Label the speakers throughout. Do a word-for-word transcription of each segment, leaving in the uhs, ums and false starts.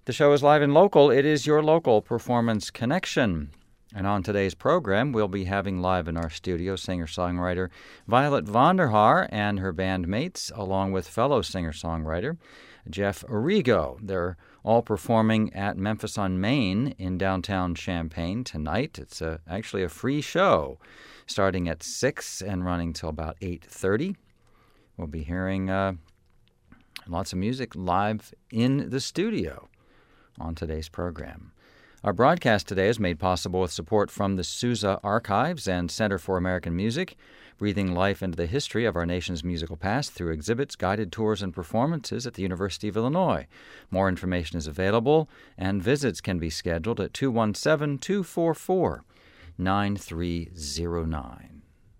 Speaker 1: The show is live and local. It is your local performance connection. And on today's program, we'll be having live in our studio singer-songwriter Violet Vonderhaar and her bandmates, along with fellow singer-songwriter Jeff Arrigo. They're all performing at Memphis on Main in downtown Champaign tonight. It's a, actually a free show, starting at six and running till about eight thirty. We'll be hearing uh, lots of music live in the studio on today's program. Our broadcast today is made possible with support from the Sousa Archives and Center for American Music, breathing life into the history of our nation's musical past through exhibits, guided tours, and performances at the University of Illinois. More information is available, and visits can be scheduled at two one seven, two four four, nine three zero nine.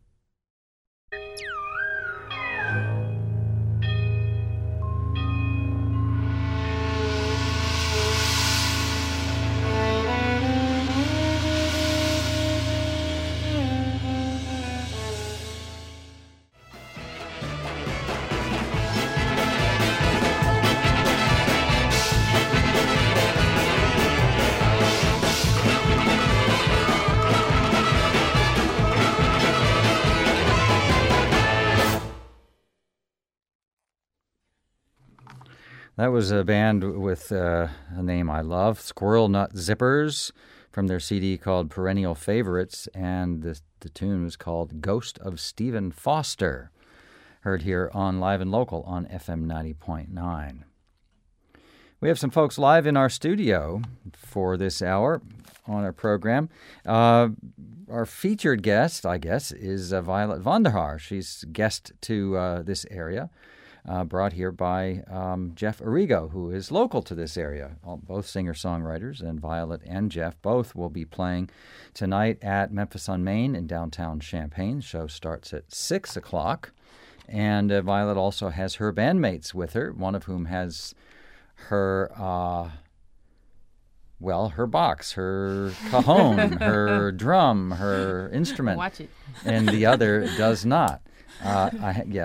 Speaker 1: That was a band with uh, a name I love, Squirrel Nut Zippers, from their C D called Perennial Favorites, and the, the tune was called Ghost of Stephen Foster, heard here on Live and Local on F M ninety point nine. We have some folks live in our studio for this hour on our program. Uh, our featured guest, I guess, is uh, Violet Vonderhaar. She's guest to uh, this area. Uh, brought here by um, Jeff Arrigo, who is local to this area. All, both singer-songwriters, and Violet and Jeff both will be playing tonight at Memphis on Main in downtown Champaign. The show starts at six o'clock, and uh, Violet also has her bandmates with her, one of whom has her, uh, well, her box, her cajon, her drum, her instrument.
Speaker 2: Watch it.
Speaker 1: And the other does not. Uh, I, yeah,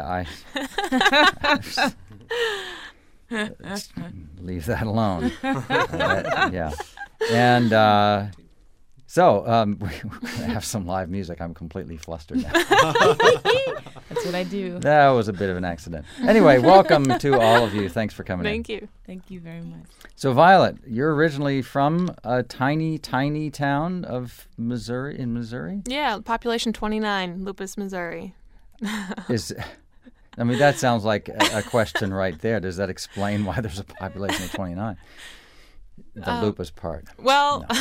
Speaker 1: I leave that alone. Uh, yeah, and uh, so um, we're going to have some live music. I'm completely flustered now.
Speaker 2: That's what I do.
Speaker 1: That was a bit of an accident. Anyway, welcome to all of you. Thanks for coming
Speaker 3: Thank
Speaker 1: in.
Speaker 3: you.
Speaker 2: Thank you very much.
Speaker 1: So, Violet, you're originally from a tiny, tiny town of Missouri, in Missouri?
Speaker 3: Yeah, population twenty-nine, Lupus, Missouri.
Speaker 1: Is, I mean, that sounds like a, a question right there. Does that explain why there's a population of twenty-nine? The
Speaker 3: Um,
Speaker 1: lupus part.
Speaker 3: Well,
Speaker 1: No.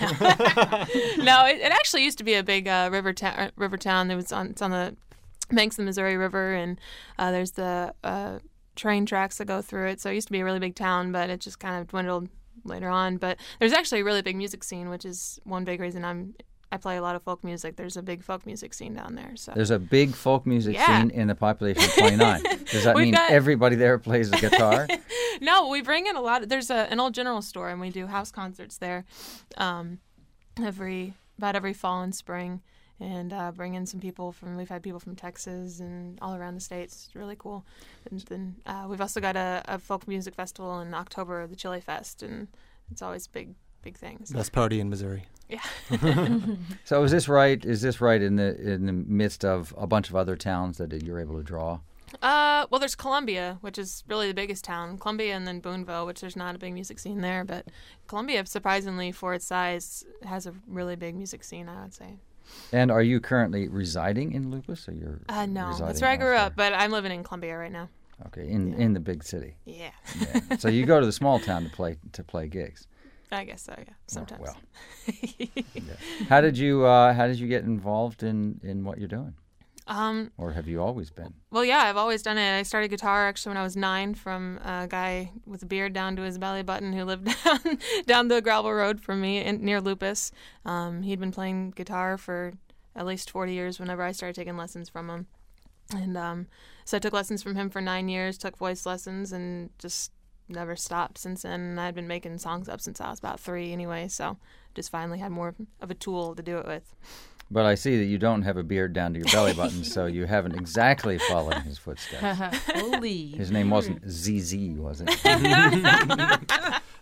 Speaker 3: no, it, it actually used to be a big uh, river, ta- river town. It was on, it's on the banks of the Missouri River, and uh, there's the uh, train tracks that go through it. So it used to be a really big town, but it just kind of dwindled later on. But there's actually a really big music scene, which is one big reason I'm I play a lot of folk music. There's a big folk music scene down there. So
Speaker 1: There's a big folk music
Speaker 3: Yeah.
Speaker 1: scene in the population of twenty-nine. Does that
Speaker 3: We've
Speaker 1: mean
Speaker 3: got-
Speaker 1: everybody there plays the guitar?
Speaker 3: No, we bring in a lot. Of, there's a, an old general store, and we do house concerts there um, every about every fall and spring, and uh, bring in some people from. We've had people from Texas and all around the states. It's really cool. And then uh, we've also got a, a folk music festival in October, the Chili Fest, and it's always big, big things.
Speaker 4: Best party in Missouri.
Speaker 3: Yeah.
Speaker 1: So is this right? Is this right in the in the midst of a bunch of other towns that you're able to draw?
Speaker 3: Uh, well, there's Columbia, which is really the biggest town. Columbia, and then Boonville, which there's not a big music scene there, but Columbia, surprisingly for its size, has a really big music scene, I would say.
Speaker 1: And are you currently residing in Lupus, or you're
Speaker 3: Uh, no,
Speaker 1: residing
Speaker 3: that's where I grew
Speaker 1: elsewhere?
Speaker 3: up, but I'm living in Columbia right now.
Speaker 1: Okay, in
Speaker 3: Yeah.
Speaker 1: in the big city.
Speaker 3: Yeah,
Speaker 1: Yeah. So you go to the small town to play to play gigs.
Speaker 3: I guess so. Yeah, sometimes.
Speaker 1: Well, yeah. How did you uh, How did you get involved in, in what you're doing,
Speaker 3: um,
Speaker 1: or have you always been?
Speaker 3: well, yeah, I've always done it. I started guitar actually when I was nine from a guy with a beard down to his belly button who lived down down the gravel road from me in, near Lupus. Um, he'd been playing guitar for at least forty years whenever I started taking lessons from him. And um, so I took lessons from him for nine years, took voice lessons, and just never stopped since then. And I'd been making songs up since I was about three anyway, so just finally had more of a tool to do it with.
Speaker 1: But I see that you don't have a beard down to your belly button, so you haven't exactly followed in his footsteps.
Speaker 2: Holy.
Speaker 1: His name wasn't Z Z, was it?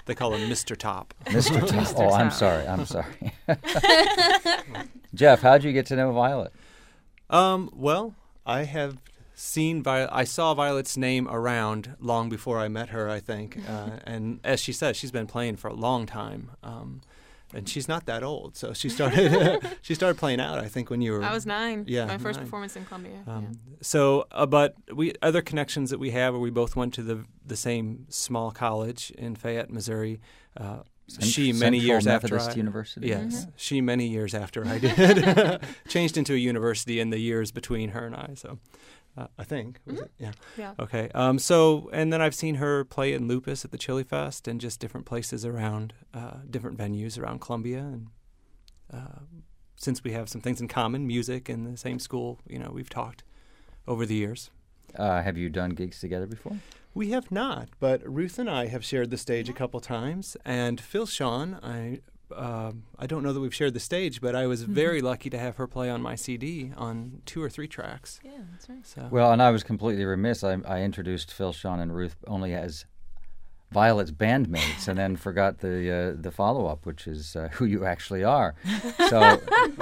Speaker 4: They call him Mister Top.
Speaker 1: Mister Top. Oh, I'm sorry. I'm sorry. Jeff, how'd you get to know Violet?
Speaker 4: Um, well, I have seen Violet. I saw Violet's name around long before I met her, I think. Uh, and as she says, she's been playing for a long time. Um, and she's not that old, so she started she started playing out, I think, when you were...
Speaker 3: I was nine.
Speaker 4: Yeah,
Speaker 3: my first
Speaker 4: nine.
Speaker 3: performance in Columbia.
Speaker 4: Um,
Speaker 3: yeah.
Speaker 4: So, uh, but we other connections that we have are we both went to the the same small college in Fayette, Missouri. Uh,
Speaker 1: Cent-
Speaker 4: she many
Speaker 1: Central
Speaker 4: years
Speaker 1: Methodist
Speaker 4: after I,
Speaker 1: University.
Speaker 4: Yes,
Speaker 3: Mm-hmm.
Speaker 4: she many years after I did changed into a university in the years between her and I. So, uh, I think was
Speaker 3: Mm-hmm.
Speaker 4: it? Yeah.
Speaker 3: Yeah.
Speaker 4: Okay. Um. So, and then I've seen her play in Lupus at the Chili Fest and just different places around, uh, different venues around Columbia. And uh, since we have some things in common, music and the same school, you know, we've talked over the years.
Speaker 1: Uh, have you done gigs together before?
Speaker 4: We have not, but Ruth and I have shared the stage a couple times, and Phil Sean, I uh, I don't know that we've shared the stage, but I was very lucky to have her play on my C D on two or three tracks.
Speaker 2: Yeah, that's right.
Speaker 4: So
Speaker 1: Well, and I was completely remiss. I, I introduced Phil, Sean, and Ruth only as Violet's bandmates, and then forgot the uh, the follow up, which is uh, who you actually are. So,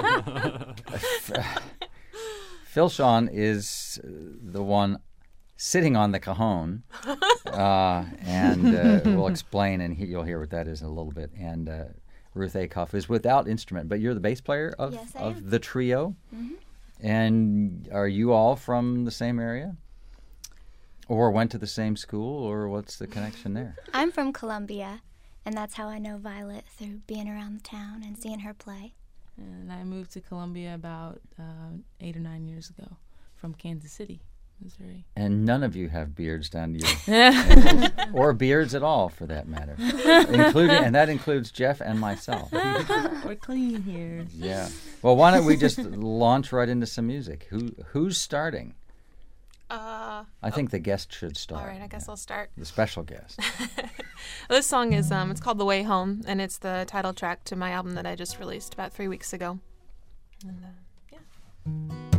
Speaker 1: Phil Sean is the one sitting on the cajon, uh, and uh, we'll explain, and he, you'll hear what that is in a little bit. And uh, Ruth Acuff is without instrument, but you're the bass player of
Speaker 5: Yes, I
Speaker 1: of
Speaker 5: am.
Speaker 1: the trio.
Speaker 5: Mhm.
Speaker 1: And are you all from the same area? Or went to the same school, or what's the connection there?
Speaker 5: I'm from Columbia, and that's how I know Violet, through being around the town and seeing her play.
Speaker 2: And I moved to Columbia about uh, eight or nine years ago from Kansas City, Missouri.
Speaker 1: And none of you have beards down to your ankles, or beards at all, for that matter, including, and that includes Jeff and myself.
Speaker 2: Or clean hair.
Speaker 1: Yeah. Well, why don't we just launch right into some music? Who who's starting?
Speaker 3: Uh,
Speaker 1: I think the guest should start.
Speaker 3: all right, I guess I'll start.
Speaker 1: The special guest.
Speaker 3: This song is um, it's called "The Way Home," and it's the title track to my album that I just released about three weeks ago. And, uh, yeah.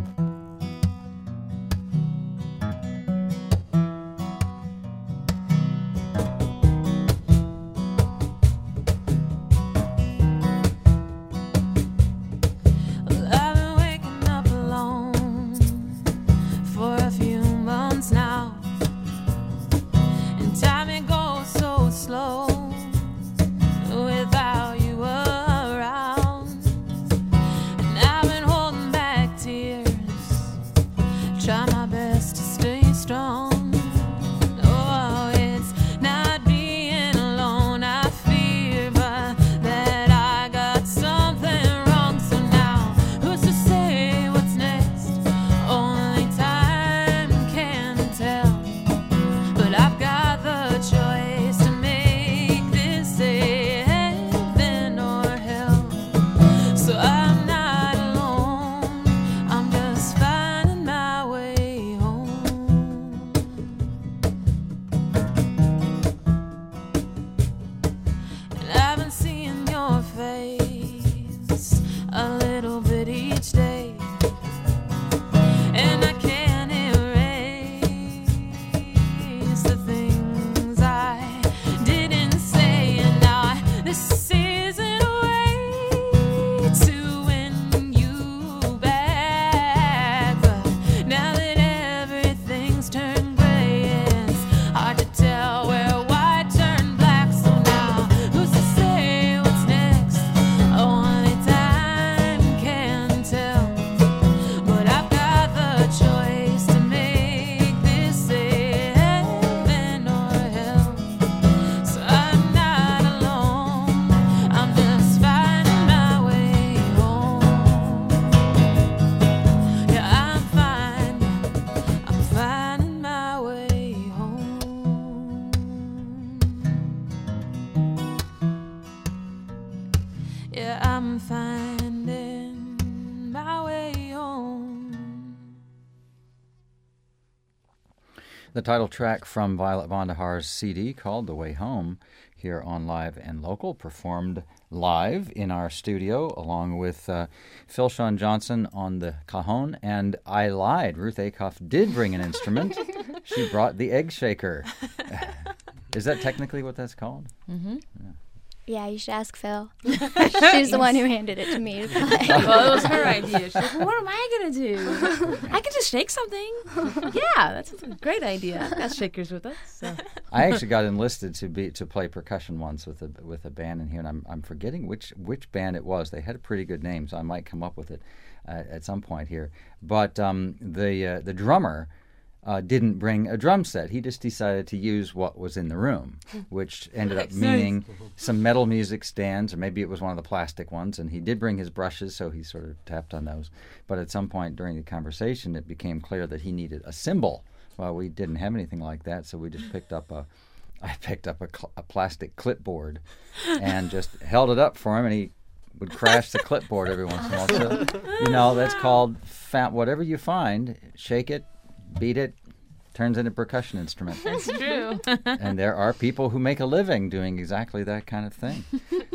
Speaker 3: Well, I've been waking up alone for a few months now, and time it goes so slow without you around. And I've been holding back tears, try my best to stay strong. Oh, it's not being alone I fear, but that I got something wrong. So now, who's to say what's next? Only time can tell. But I've got the choice to make this a heaven or hell. So I'm not alone, I'm just finding my way home. And I've been seeing your face a little bit each day, and I can't erase the things I didn't say. And now I, this isn't a way to win you back, but now that everything's turned gray, it's hard to tell where white turned black. So now, who's to say what's next? Only time can tell. But I've got the choice to make this a heaven or hell. So I'm not alone, I'm just finding my way home. Yeah, I'm finding, I'm finding my way home. Yeah, I'm finding my way home.
Speaker 1: The title track from Violet Vonderhaar's C D called The Way Home, here on Live and Local, performed live in our studio along with uh, Phil Sean Johnson on the cajon. And I lied. Ruth Acuff did bring an instrument. She brought the egg shaker. Is that technically what that's called?
Speaker 2: Mm-hmm.
Speaker 5: Yeah, you should ask Phil. She's the one who handed it to me to play.
Speaker 2: Well, it was her idea. She's like, well, what am I going to do? I can just shake something. Yeah, that's a great idea. I've got shakers with us. So.
Speaker 1: I actually got enlisted to be to play percussion once with a with a band in here, and I'm I'm forgetting which which band it was. They had a pretty good name, so I might come up with it uh, at some point here. But um, the uh, the drummer uh, didn't bring a drum set. He just decided to use what was in the room, which ended up meaning some metal music stands, or maybe it was one of the plastic ones. And he did bring his brushes, so he sort of tapped on those. But at some point during the conversation, it became clear that he needed a cymbal. Well, we didn't have anything like that, so we just picked up a, I picked up a, cl- a plastic clipboard and just held it up for him, and he would crash the clipboard every once in a while. So, you know, that's called fa- whatever you find, shake it, beat it, turns into a percussion instrument.
Speaker 2: That's true.
Speaker 1: And there are people who make a living doing exactly that kind of thing.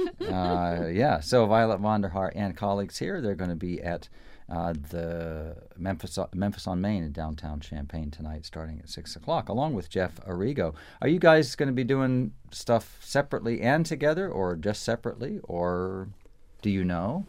Speaker 1: Uh, yeah, so Violet Vonderhaar and colleagues here, they're going to be at Uh, the Memphis, Memphis on Main in downtown Champaign tonight, starting at six o'clock, along with Jeff Arrigo. Are you guys going to be doing stuff separately and together, or just separately, or do you know?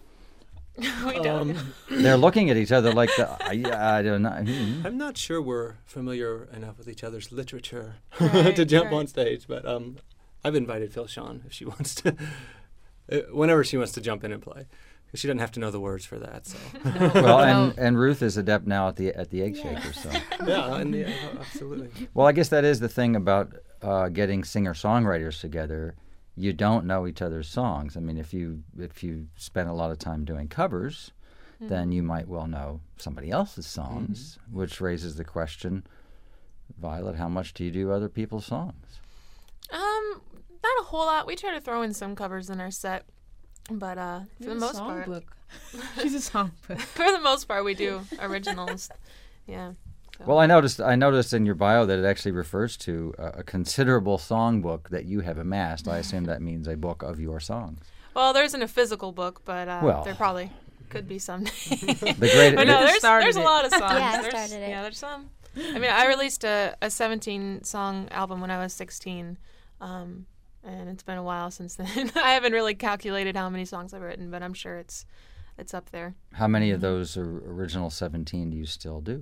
Speaker 3: we don't.
Speaker 4: Um,
Speaker 1: They're looking at each other like the, I, I don't know. Hmm.
Speaker 4: I'm not sure we're familiar enough with each other's literature
Speaker 3: Right,
Speaker 4: to jump
Speaker 3: right.
Speaker 4: on stage, but um, I've invited Phil Sean if she wants to, uh, whenever she wants to jump in and play. She doesn't have to know the words for that. So
Speaker 1: Well, and, and Ruth is adept now at the at the egg shaker. So
Speaker 4: yeah, and yeah, absolutely.
Speaker 1: well, I guess that is the thing about uh, getting singer-songwriters together. You don't know each other's songs. I mean, if you if you spend a lot of time doing covers,
Speaker 3: Mm-hmm.
Speaker 1: then you might well know somebody else's songs, which raises the question, Violet, how much do you do other people's songs?
Speaker 3: Um, not a whole lot. We try to throw in some covers in our set, but uh, for
Speaker 2: You're
Speaker 3: the
Speaker 2: a
Speaker 3: most part,
Speaker 2: songbook. She's a songbook.
Speaker 3: for the most part, we do originals. Yeah. So.
Speaker 1: Well, I noticed I noticed in your bio that it actually refers to a, a considerable songbook that you have amassed. I assume that means a book of your songs.
Speaker 3: Well, there isn't a physical book, but uh,
Speaker 1: Well.
Speaker 3: there probably could be someday.
Speaker 1: The great
Speaker 3: But no,
Speaker 2: Ruth
Speaker 3: there's,
Speaker 2: started
Speaker 3: there's a
Speaker 2: it.
Speaker 3: lot of songs.
Speaker 5: Yeah, I
Speaker 3: There's-
Speaker 5: started it.
Speaker 3: Yeah, there's some. I mean, I released a, a seventeen song album when I was sixteen, um, and it's been a while since then. I haven't really calculated how many songs I've written, but I'm sure it's it's up there.
Speaker 1: How many of those or- original seventeen do you still do?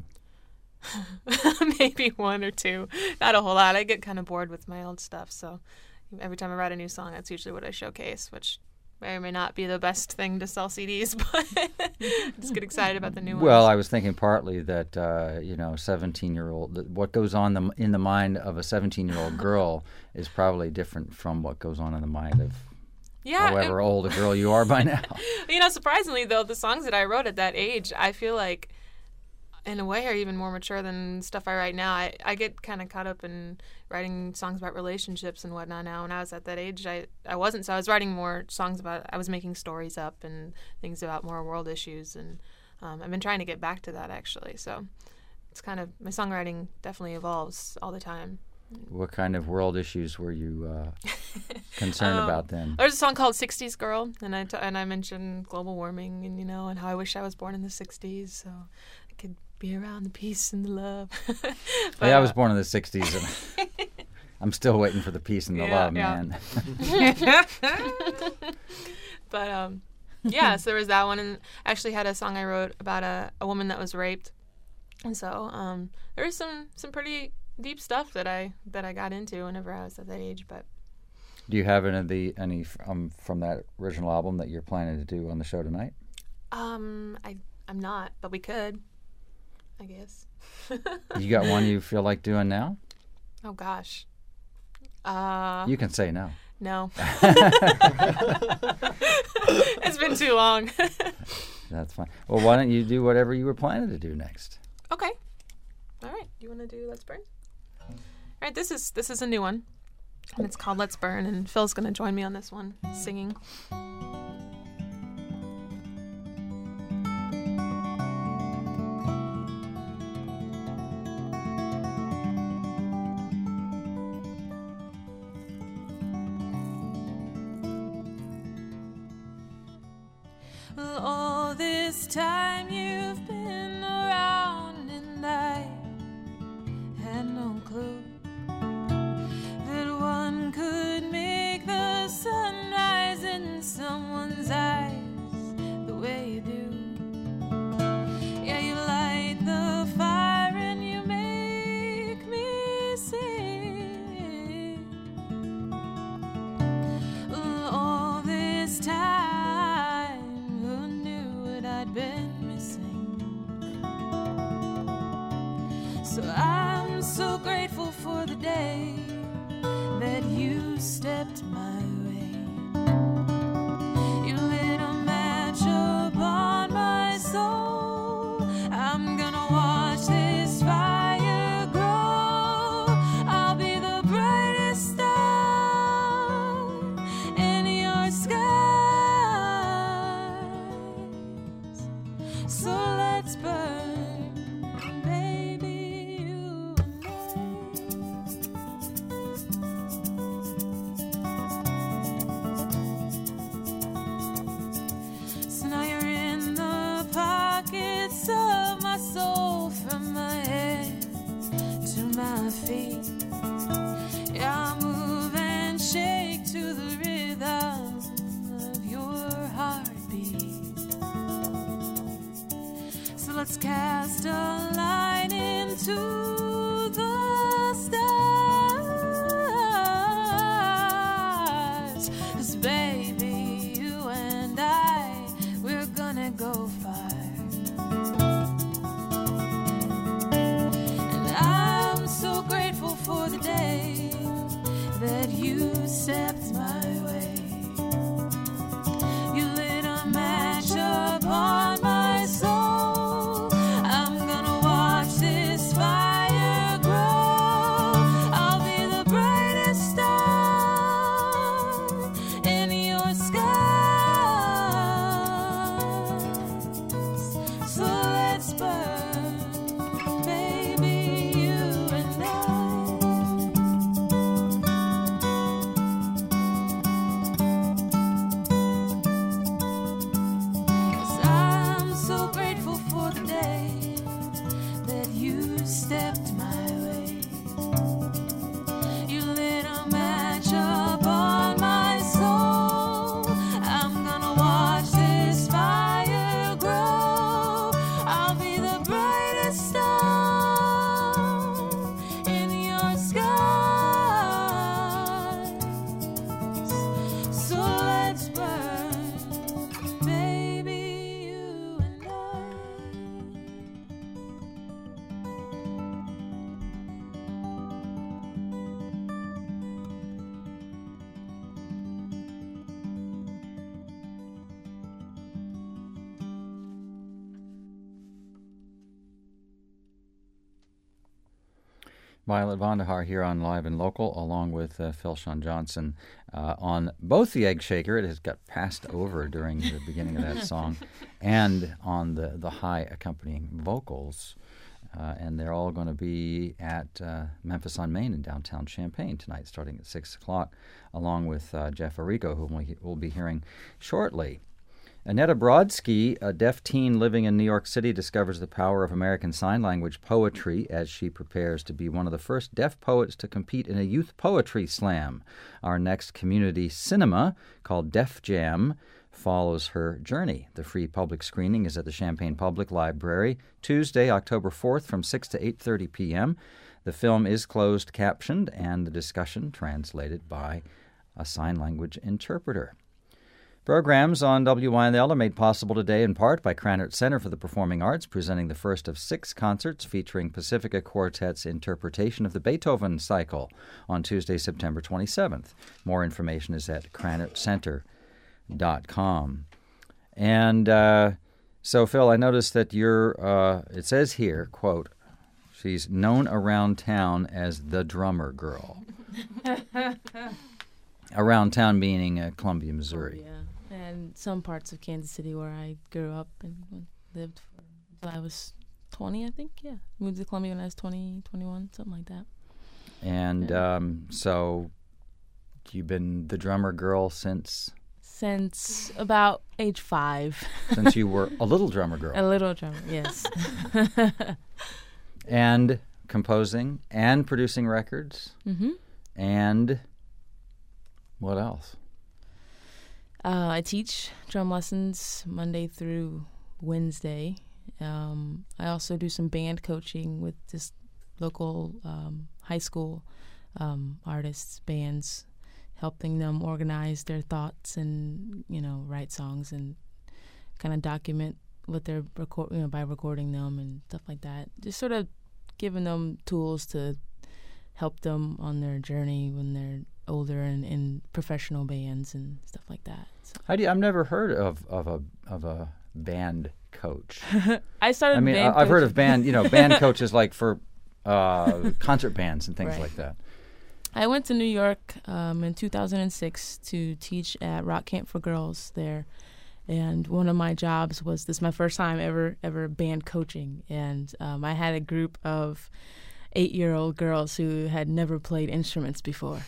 Speaker 3: Maybe one or two. Not a whole lot. I get kind of bored with my old stuff, so every time I write a new song, that's usually what I showcase, which may or may not be the best thing to sell C Ds, but just get excited about the new
Speaker 1: Well,
Speaker 3: ones.
Speaker 1: I was thinking partly that uh, you know, seventeen-year-old. What goes on the, in the mind of a seventeen-year-old girl is probably different from what goes on in the mind of
Speaker 3: yeah,
Speaker 1: however old a girl you are by now.
Speaker 3: and, you know, surprisingly though, the songs that I wrote at that age, I feel like, in a way, are even more mature than stuff I write now. I, I get kind of caught up in writing songs about relationships and whatnot now. When I was at that age, I, I wasn't. So I was writing more songs about, I was making stories up and things about more world issues. And um, I've been trying to get back to that, actually. So it's kind of, my songwriting definitely evolves all the time.
Speaker 1: What kind of world issues were you uh, concerned
Speaker 3: Um,
Speaker 1: about then?
Speaker 3: There's a song called sixties Girl, and I, t- and I mentioned global warming and, you know, and how I wish I was born in the sixties so I could be around the peace and the love. But,
Speaker 1: Hey, I was
Speaker 3: uh,
Speaker 1: born in the sixties, and I'm still waiting for the peace and the
Speaker 3: Yeah,
Speaker 1: love,
Speaker 3: yeah.
Speaker 1: man.
Speaker 3: But um, yeah, so there was that one, and I actually had a song I wrote about a, a woman that was raped, and so um, there was some, some pretty deep stuff that I that I got into whenever I was at that age. But
Speaker 1: Do you have any of the any um, from that original album that you're planning to do on the show tonight?
Speaker 3: um, I I'm not, but we could, I guess.
Speaker 1: You got one you feel like doing now?
Speaker 3: Oh gosh. Uh,
Speaker 1: You can say no.
Speaker 3: no. It's been too long.
Speaker 1: That's fine. Well, why don't you do whatever you were planning to do next?
Speaker 3: Okay. All right. You want to do Let's Burn? All right. This is this is a new one, and it's called Let's Burn. And Phil's gonna join me on this one, singing. All this time you've been around, and I had no clue that one
Speaker 6: day that you stepped my way. You lit a match upon my soul. I'm gonna watch this fire grow. I'll be the brightest star in your skies. So let's burn, baby, you and I. So now you're in the pockets of my soul, from my head to my feet. Yeah, I move and shake to the rhythm of your heartbeat. So let's cast a line into the stars. 'Cause baby, you and I, we're gonna go far. And I'm so grateful for the day that you stepped my way. You lit a match upon my soul. I'm gonna watch this fire grow. I'll be the brightest star in your skies. So let's burn, baby, you and I. 'Cause I'm so grateful for the day that you stepped my way. You lit a match upon my soul. I'm gonna watch this fire grow. I'll be the brightest star in your skies. So let's burn, baby, you and I.
Speaker 1: Violet Vonderhaar here on Live and Local, along with uh, Phil Sean Johnson uh, on both the Egg Shaker. It has got passed over during the beginning of that song, and on the, the high accompanying vocals. Uh, and they're all going to be at uh, Memphis on Main in downtown Champaign tonight, starting at six o'clock, along with uh, Jeff Arrico, whom we will be hearing shortly. Annetta Brodsky, a deaf teen living in New York City, discovers the power of American Sign Language poetry as she prepares to be one of the first deaf poets to compete in a youth poetry slam. Our next community cinema, called Def Jam, follows her journey. The free public screening is at the Champaign Public Library, Tuesday, October fourth, from six to eight thirty p.m. The film is closed captioned, and the discussion translated by a sign language interpreter. Programs on W Y N L are made possible today in part by Krannert Center for the Performing Arts, presenting the first of six concerts featuring Pacifica Quartet's interpretation of the Beethoven Cycle on Tuesday, September twenty-seventh. More information is at krannert center dot com. And uh, so, Phil, I noticed that you're, uh, it says here, quote, she's known around town as the drummer girl. Around town meaning uh, Columbia, Missouri.
Speaker 2: Oh, yeah. And some parts of Kansas City where I grew up and lived until I was twenty, I think. Yeah, moved to Columbia when I was twenty, twenty-one, something like that.
Speaker 1: And
Speaker 2: Yeah.
Speaker 1: um, so you've been the drummer girl since
Speaker 2: Since about age five.
Speaker 1: since you were a little drummer girl.
Speaker 2: A little drummer, yes.
Speaker 1: And composing and producing records.
Speaker 2: Mm-hmm.
Speaker 1: And what else?
Speaker 2: Uh, I teach drum lessons Monday through Wednesday. Um, I also do some band coaching with just local um, high school um, artists, bands, helping them organize their thoughts and, you know, write songs and kind of document what they're record, you know, by recording them and stuff like that. Just sort of giving them tools to help them on their journey when they're older and in professional bands and stuff like that. So.
Speaker 1: How do you, I've never heard of, of a of a band coach.
Speaker 2: I started.
Speaker 1: I mean,
Speaker 2: band
Speaker 1: I, I've heard of
Speaker 2: coaching.
Speaker 1: band, you know, band coaches like for uh, concert bands and things
Speaker 2: Right.
Speaker 1: like that.
Speaker 2: I went to New York um, in two thousand six to teach at Rock Camp for Girls there, and one of my jobs was this. My first time ever ever band coaching, and um, I had a group of eight-year-old girls who had never played instruments before.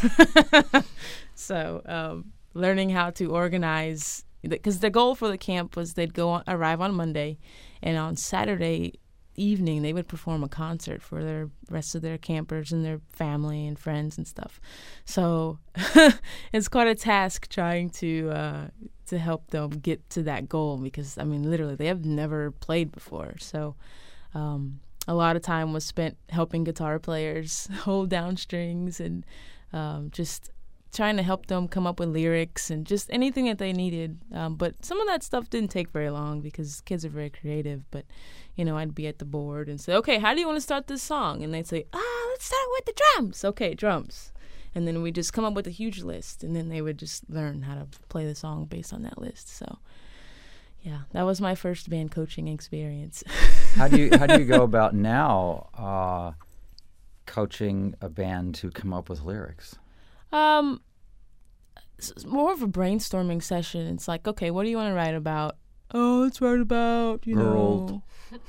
Speaker 2: So um, learning how to organize, because the goal for the camp was they'd go on, arrive on Monday, and on Saturday evening they would perform a concert for their rest of their campers and their family and friends and stuff. So it's quite a task trying to uh, to help them get to that goal, because I mean literally they have never played before. So um, a lot of time was spent helping guitar players hold down strings and um, just trying to help them come up with lyrics and just anything that they needed. Um, but some of that stuff didn't take very long because kids are very creative. But, you know, I'd be at the board and say, okay, how do you want to start this song? And they'd say, ah, let's start with the drums. Okay, drums. And then we'd just come up with a huge list. And then they would just learn how to play the song based on that list. So, yeah, that was my first band coaching experience.
Speaker 1: How do you how do you go about now uh, coaching a band to come up with lyrics?
Speaker 2: Um, it's more of a brainstorming session. It's like, okay, what do you want to write about? Oh, let's write about, you
Speaker 1: Girls.
Speaker 2: know.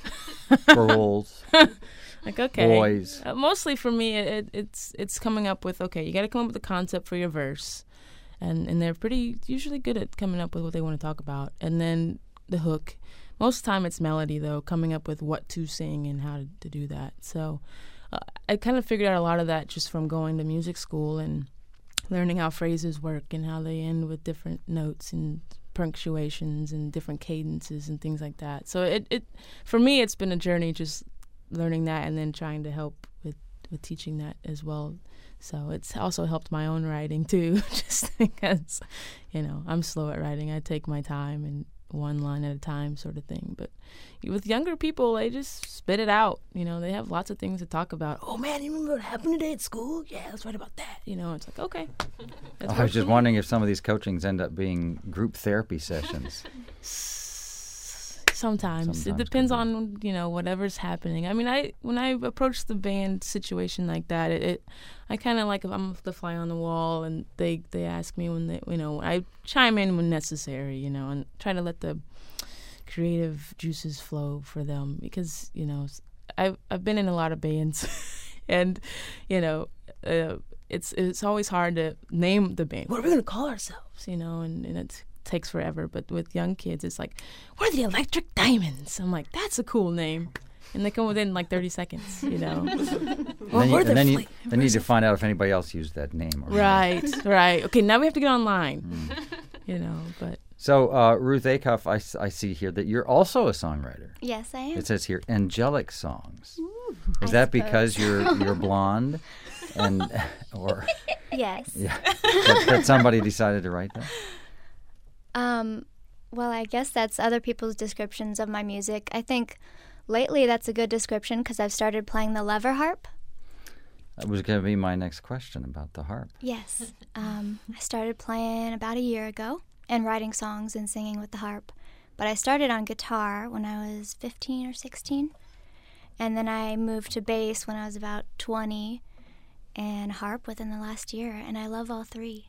Speaker 1: Girls,
Speaker 2: Like, okay.
Speaker 1: boys.
Speaker 2: Uh, mostly for me, it, it, it's it's coming up with, okay, you got to come up with a concept for your verse. And, and they're pretty usually good at coming up with what they want to talk about. And then the hook. Most of the time it's melody, though, coming up with what to sing and how to, to do that. So uh, I kind of figured out a lot of that just from going to music school and learning how phrases work and how they end with different notes and punctuations and different cadences and things like that. So it, it for me, it's been a journey just learning that and then trying to help with, with teaching that as well. So it's also helped my own writing, too, just because, you know, I'm slow at writing. I take my time and one line at a time sort of thing. But with younger people, they just spit it out. You know, they have lots of things to talk about. Oh, man, you remember what happened today at school? Yeah, let's write about that. You know, it's like, okay. That's
Speaker 1: I was just wondering if some of these coachings end up being group therapy sessions.
Speaker 2: Sometimes.
Speaker 1: Sometimes
Speaker 2: It depends
Speaker 1: could be.
Speaker 2: on, you know, whatever's happening. I mean, I when I approach the band situation like that, it, it I kind of like if I'm the fly on the wall and they, they ask me when they, you know, I chime in when necessary, you know, and try to let the creative juices flow for them because, you know, I've, I've been in a lot of bands and, you know, uh, it's it's always hard to name the band. What are we going to call ourselves, you know, and, and it's takes forever. But with young kids, it's like, we're the Electric Diamonds. I'm like, that's a cool name. And they come within like thirty seconds, you know.
Speaker 1: And
Speaker 2: Well,
Speaker 1: then, you,
Speaker 2: we're
Speaker 1: and
Speaker 2: the
Speaker 1: then, you,
Speaker 2: fla-
Speaker 1: then you need to find out if anybody else used that name. Or not.
Speaker 2: Right, right. Okay, now we have to get online, you know, but.
Speaker 1: So, uh, Ruth Acuff, I, s- I see here that you're also a songwriter.
Speaker 5: Yes, I am.
Speaker 1: It says here, angelic songs. Is
Speaker 5: I
Speaker 1: that
Speaker 5: suppose.
Speaker 1: because you're you're blonde, and or
Speaker 5: Yes.
Speaker 1: yeah, that, that somebody decided to write that?
Speaker 5: Um, well, I guess that's other people's descriptions of my music. I think lately that's a good description because I've started playing the lever harp.
Speaker 1: That was going to be my next question about the harp.
Speaker 5: Yes. Um, I started playing about a year ago and writing songs and singing with the harp. But I started on guitar when I was fifteen or sixteen. And then I moved to bass when I was about twenty and harp within the last year. And I love all three.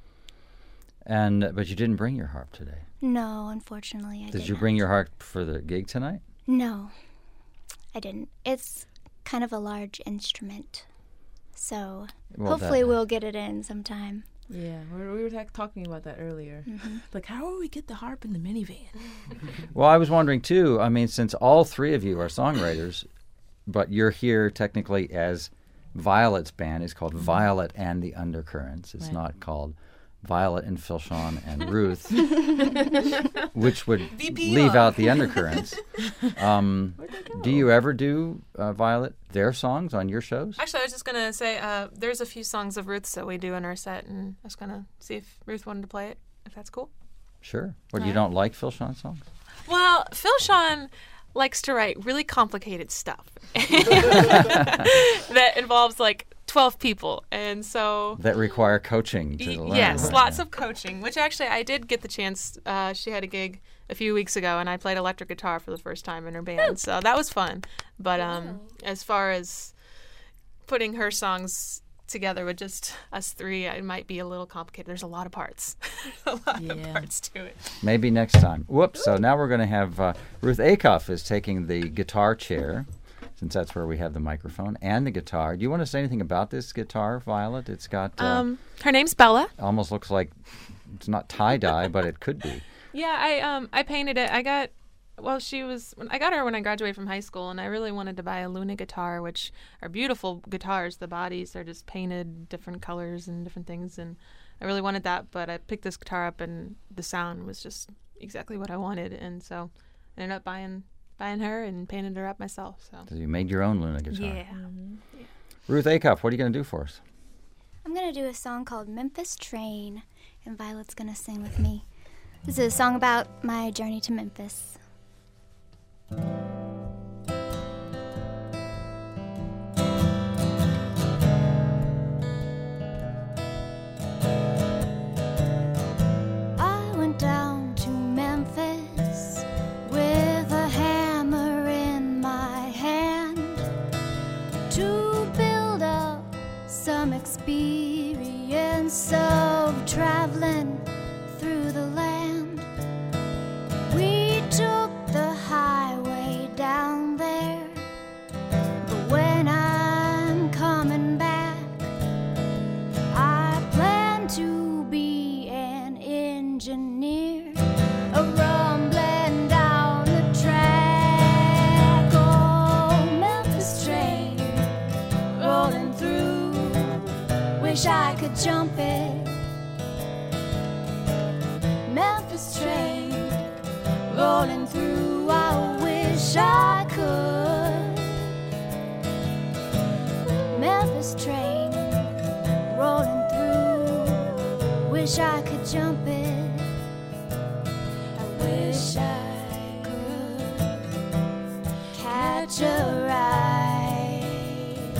Speaker 1: And but you didn't bring your harp today.
Speaker 5: No, unfortunately, I
Speaker 1: Did
Speaker 5: didn't.
Speaker 1: you bring your harp for the gig tonight?
Speaker 5: No, I didn't. It's kind of a large instrument. So
Speaker 1: Well,
Speaker 5: hopefully
Speaker 1: that-
Speaker 5: we'll get it in sometime.
Speaker 2: Yeah, we we were ta- talking about that earlier. Like, how will we get the harp in the minivan?
Speaker 1: Well, I was wondering too. I mean, since all three of you are songwriters, but you're here technically as Violet's band is called Violet and the Undercurrents. It's
Speaker 2: Right.
Speaker 1: not called Violet and Philshon and Ruth, which would
Speaker 3: V P
Speaker 1: leave
Speaker 3: R.
Speaker 1: out the Undercurrents. Um, do you ever do uh, Violet their songs on your shows?
Speaker 3: Actually, I was just gonna say uh, there's a few songs of Ruth's that we do in our set, and I was gonna see if Ruth wanted to play it, if that's cool.
Speaker 1: Sure. What, you don't like Philshon songs?
Speaker 3: Well, Phil Sean likes to write really complicated stuff that involves like twelve people, and so
Speaker 1: That require coaching to
Speaker 3: Y-
Speaker 1: learn.
Speaker 3: Yes,
Speaker 1: right?
Speaker 3: lots of coaching, which actually I did get the chance. Uh, she had a gig a few weeks ago, and I played electric guitar for the first time in her band, so that was fun. But um, as far as putting her songs together with just us three, it might be a little complicated. There's a lot of parts, a lot
Speaker 2: Yeah.
Speaker 3: of parts to it.
Speaker 1: Maybe next time. Whoops. So now we're going to have uh, Ruth Acuff is taking the guitar chair, since that's where we have the microphone, and the guitar. Do you want to say anything about this guitar, Violet? It's got, uh,
Speaker 3: Um, her name's Bella.
Speaker 1: almost looks like, it's not tie-dye, but it could be.
Speaker 3: Yeah, I um I painted it. I got well, she was when I got her when I graduated from high school, and I really wanted to buy a Luna guitar, which are beautiful guitars. The bodies are just painted different colors and different things, and I really wanted that. But I picked this guitar up, and the sound was just exactly what I wanted, and so I ended up buying buying her and painted her up myself. So
Speaker 1: So you made your own Luna guitar.
Speaker 3: yeah,
Speaker 1: Ruth Acuff, what are you going to do for us?
Speaker 5: I'm going to do a song called Memphis Train, and Violet's going to sing with me. This is a song about my journey to Memphis. I went down to Memphis with a hammer in my hand to build up some experience of traveling through the land. We took the highway down there, but when I'm coming back, I plan to be an engineer, a rumbling down the track. Oh, Memphis train rolling through, wish I could jump it. Memphis train rolling through, I wish I could. Memphis train rolling through, wish I could jump it. I wish I could catch a ride.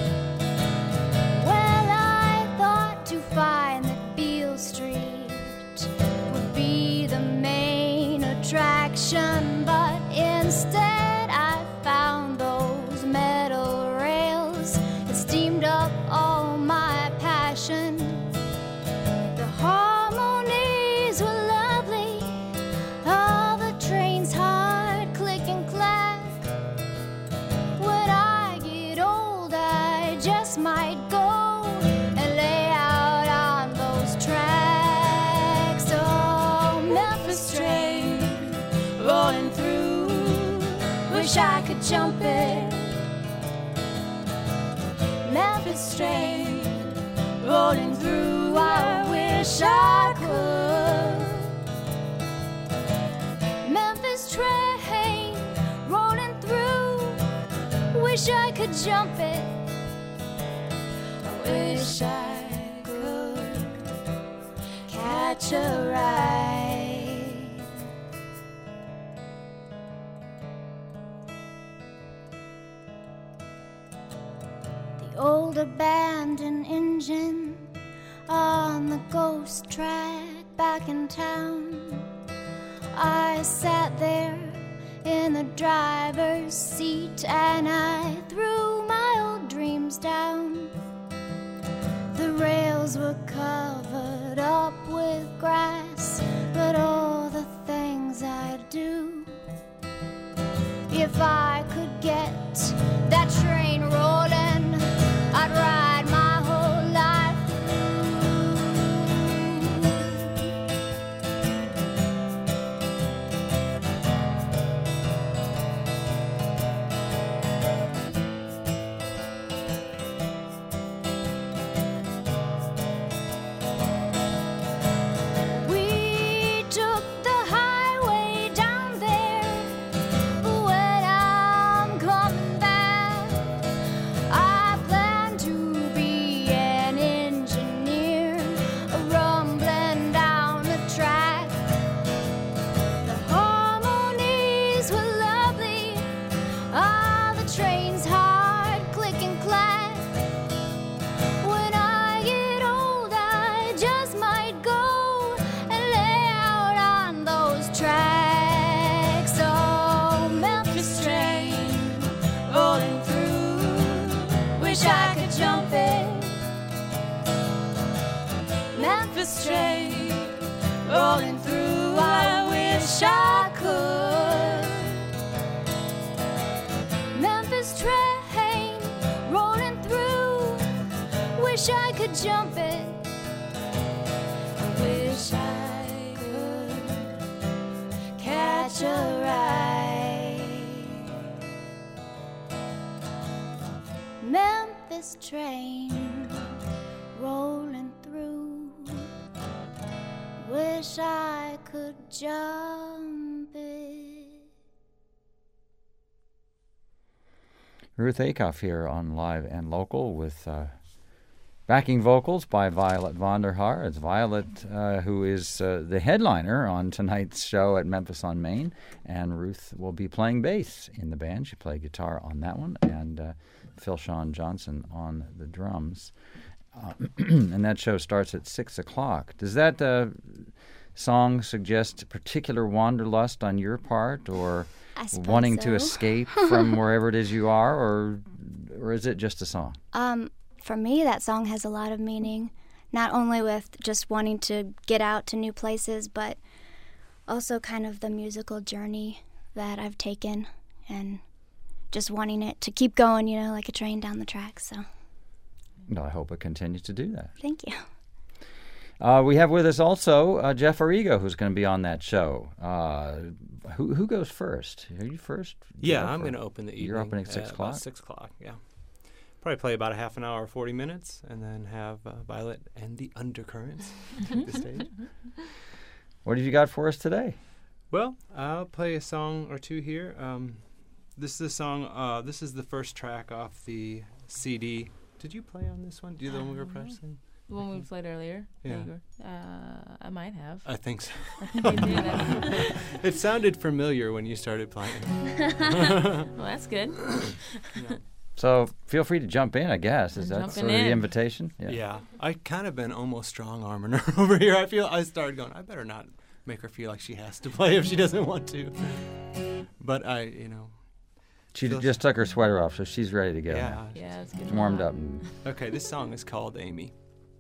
Speaker 5: Well, I thought to find that Beale Street would be the main attraction, but instead I found those metal rails that steamed up all my passion. The harmonies were lovely, all the train's hard click and clack. When I get old, I just might go and lay out on those tracks. Oh, Memphis train rolling through, wish I could jump it. Memphis train rolling through, I wish I could. Memphis train rolling through, wish I could jump it. I wish I could catch a ride. The old abandoned engine on the ghost track back in town. I sat there in the driver's seat and I threw my old dreams down. The rails were covered up with grass, but all the things I'd do if I could get that train rolling, I'd ride my whole life through.
Speaker 6: train rolling through. I wish I could.
Speaker 5: Memphis train rolling through. Wish I could jump it.
Speaker 6: Wish I could catch a ride.
Speaker 5: Memphis train rolling through. Wish I could jump it.
Speaker 1: Ruth Acuff here on Live and Local with uh, backing vocals by Violet Vonderhaar. It's Violet uh, who is uh, the headliner on tonight's show at Memphis on Main, and Ruth will be playing bass in the band. She played guitar on that one, and uh, Phil Sean Johnson on the drums. Uh, and that show starts at six o'clock. Does that uh, song suggest particular wanderlust on your part, or
Speaker 5: I suppose
Speaker 1: wanting
Speaker 5: so.
Speaker 1: to escape from wherever it is you are, or or is it just a song?
Speaker 5: Um, for me, that song has a lot of meaning, not only with just wanting to get out to new places, but also kind of the musical journey that I've taken and just wanting it to keep going, you know, like a train down the tracks. So
Speaker 1: Well, I hope it continues to do that.
Speaker 5: thank you.
Speaker 1: Uh, we have with us also uh, Jeff Arrigo, who's going to be on that show. Uh, who who goes first? Are you first?
Speaker 4: Yeah,
Speaker 1: Jeff,
Speaker 4: I'm
Speaker 1: or-
Speaker 4: going to open the evening.
Speaker 1: You're opening at six
Speaker 4: at
Speaker 1: o'clock?
Speaker 4: About six o'clock, yeah. Probably play about a half an hour, forty minutes, and then have uh, Violet and the Undercurrents take the stage.
Speaker 1: What have you got for us today?
Speaker 4: Well, I'll play a song or two here. Um, this is a song. Uh, this is the first track off the C D. Did you play on this one? Do you the one we were pressing?
Speaker 2: The one we played earlier.
Speaker 4: Yeah.
Speaker 2: Igor? Uh, I might have.
Speaker 4: I think so.
Speaker 2: I think I did. I-
Speaker 4: It sounded familiar when you started playing.
Speaker 2: well, that's good.
Speaker 1: So feel free to jump in, I guess. Is
Speaker 2: I'm
Speaker 1: that
Speaker 2: jumping
Speaker 1: sort of the
Speaker 2: in.
Speaker 1: invitation?
Speaker 4: Yeah. I kind of been almost strong arming her over here. I feel I started going, I better not make her feel like she has to play if she doesn't want to. But I, you know.
Speaker 1: She
Speaker 4: Feels-
Speaker 1: just took her sweater off, so she's ready to go.
Speaker 4: Yeah.
Speaker 2: Yeah, it's good.
Speaker 1: She's warmed up.
Speaker 4: Okay, this song is called Amy.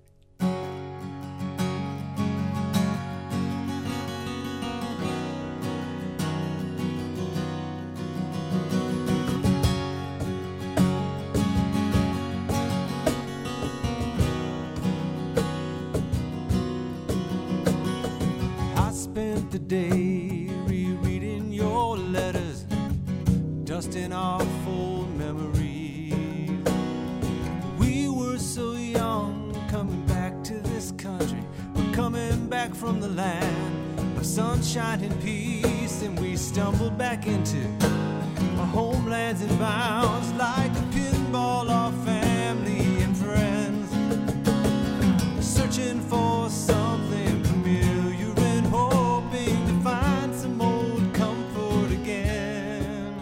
Speaker 4: I spent the day rereading your letters, dusting off old memories. We were so young, coming back to this country. We're coming back from the land of sunshine and peace, and we stumbled back into our homelands and bounds like a pinball of family and friends, searching for something familiar and hoping to find some old comfort again.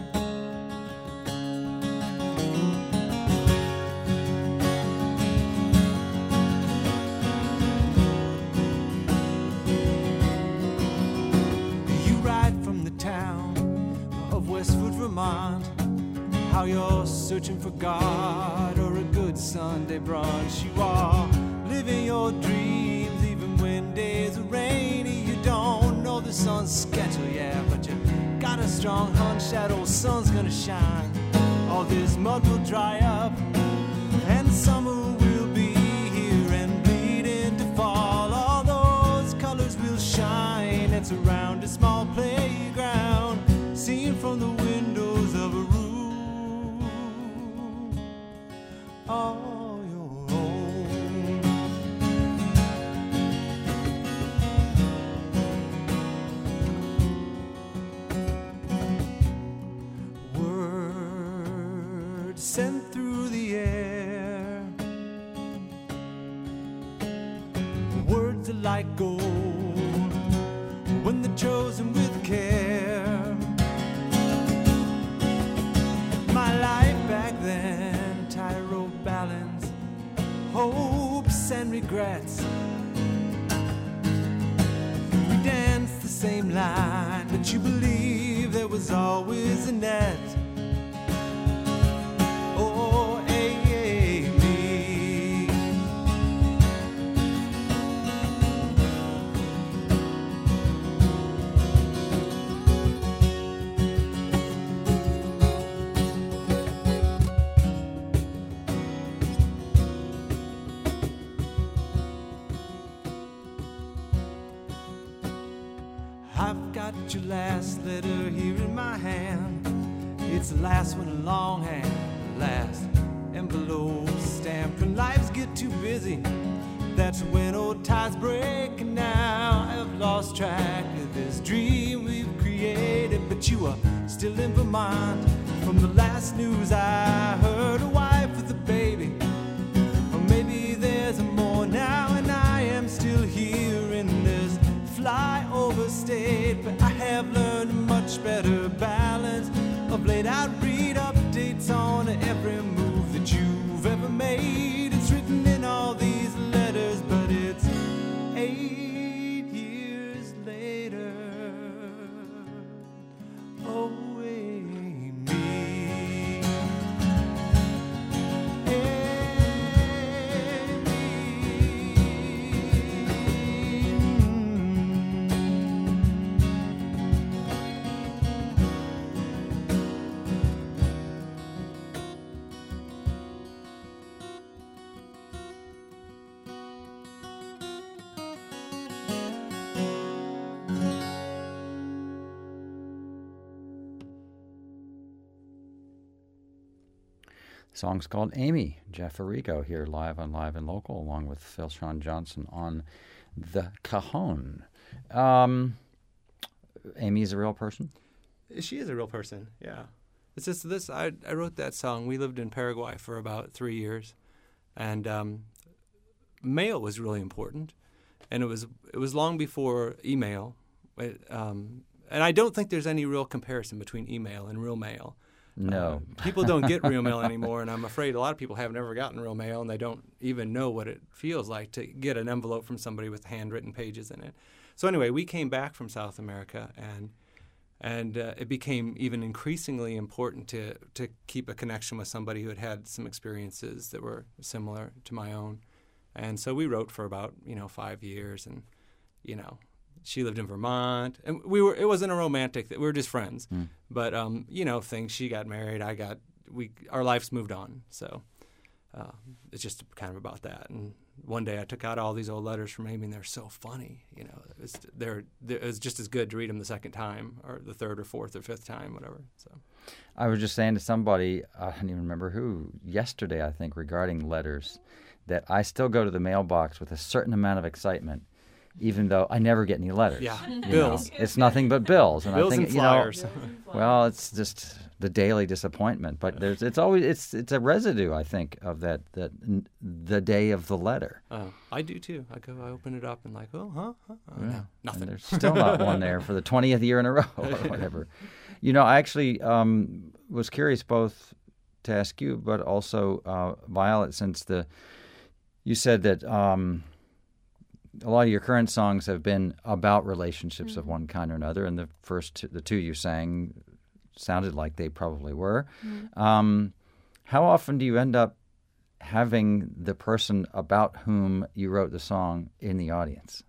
Speaker 4: You write from the town of Westwood, Vermont, how you're searching for God or a good Sunday brunch. You are living your dreams even when days are rainy. You don't know the sun's schedule yet, but you got a strong hunch that old sun's gonna shine. All this mud will dry up and summer will be here and bleeding to fall. All those colors will shine and surround a small playground seen from the windows of a room all your own. Words sent through the air, words are like gold when they're chosen with care. My life back then, tightrope balance, hopes and regrets. We danced the same line, but you believe there was always a net. Oh, Amy,
Speaker 7: I've got your last letter here in my hand. It's the last one along and the last envelope stamped. When lives get too busy, that's when old ties break. And now I've lost track of this dream we've created. But you are still in Vermont. From the last news I heard, a wife with a baby. Or maybe there's more now, and I am still here in this flyover state. But I have learned a much better balance of late. I read updates on every move that you've ever made. It's written in all these letters, but it's eight years later. Oh,
Speaker 1: The song's called Amy. Jeff Arrigo here live on Live and Local, along with Phil Sean Johnson on the cajon. Um, Amy is a real person?
Speaker 4: She is a real person, yeah. It's just this, I, I wrote that song. We lived in Paraguay for about three years, and um, mail was really important. And it was it was long before email. It, um, and I don't think there's any real comparison between email and real mail.
Speaker 1: No.
Speaker 4: Uh, people don't get real mail anymore, and I'm afraid a lot of people have never gotten real mail, and they don't even know what it feels like to get an envelope from somebody with handwritten pages in it. So anyway, we came back from South America, and and uh, it became even increasingly important to, to keep a connection with somebody who had had some experiences that were similar to my own. And so we wrote for about, you know, five years, and, you know, she lived in Vermont, and we were. It wasn't a romantic. We were just friends, mm. but um, you know, things. She got married. I got. We. Our lives moved on. So uh, it's just kind of about that. And one day I took out all these old letters from Amy, and they're so funny. You know, it's, they're, they're. It was just as good to read them the second time, or the third, or fourth, or fifth time, whatever. So
Speaker 1: I was just saying to somebody, I don't even remember who, yesterday I think, regarding letters, that I still go to the mailbox with a certain amount of excitement, even though I never get any letters.
Speaker 4: Yeah,
Speaker 1: you
Speaker 4: bills.
Speaker 1: know. It's nothing but bills, and
Speaker 4: bills
Speaker 1: I think
Speaker 4: and
Speaker 1: you
Speaker 4: flyers.
Speaker 1: know, well, it's just the daily disappointment. But there's, it's always, it's, it's a residue, I think, of that, that the day of the letter.
Speaker 4: Oh, I do too. I go, I open it up and like, oh, huh, huh? Oh,
Speaker 1: Yeah.
Speaker 4: no, nothing.
Speaker 1: And there's still not one there for the twentieth year in a row or whatever. You know, I actually um, was curious both to ask you, but also uh, Violet, since the you said that. Um, A lot of your current songs have been about relationships mm-hmm. of one kind or another, and the first, two, the two you sang, sounded like they probably were. Mm-hmm. Um, how often do you end up having the person about whom you wrote the song in the audience?